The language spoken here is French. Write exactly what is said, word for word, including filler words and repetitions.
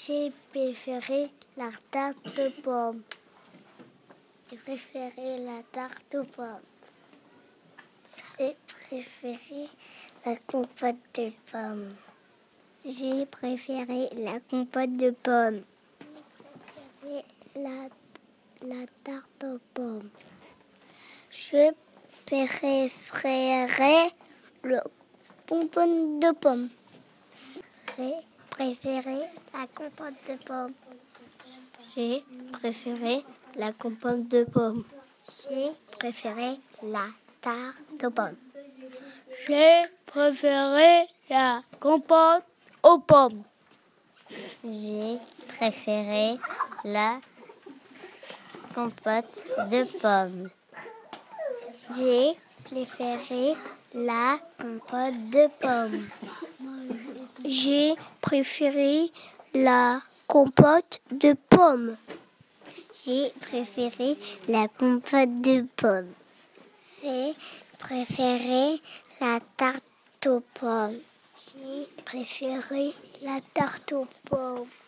J'ai préféré la tarte aux pommes. J'ai préféré la tarte aux pommes. J'ai préféré la compote de pommes. J'ai préféré la compote de pommes. J'ai préféré la, la tarte aux pommes. Je préférerais le bonbonne de pommes. J'ai préféré la compote de pommes. J'ai préféré la compote de pommes. J'ai préféré la tarte aux pommes. J'ai préféré la compote aux pommes. J'ai préféré la compote de pommes. J'ai préféré la compote de pommes. J'ai préféré la compote de pommes. J'ai préféré la compote de pommes. J'ai préféré la tarte aux pommes. J'ai préféré la tarte aux pommes.